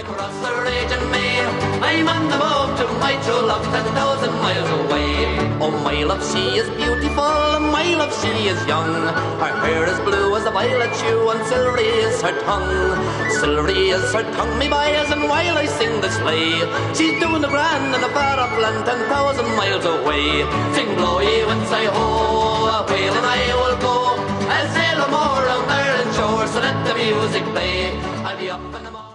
cross the raging May, I'm on the move to my true love 10,000 miles away. Oh, my love, she is beautiful, and my love, she is young. Her hair is blue as a violet hue, and silvery is her tongue. Silvery is her tongue, me boys, and while I sing this lay, she's doing the grand in the far off land 10,000 miles away. Sing blowy winds I ho, a whale and I will go, I'll sail more on Ireland shore, so let the music play. I'll be up in the morning.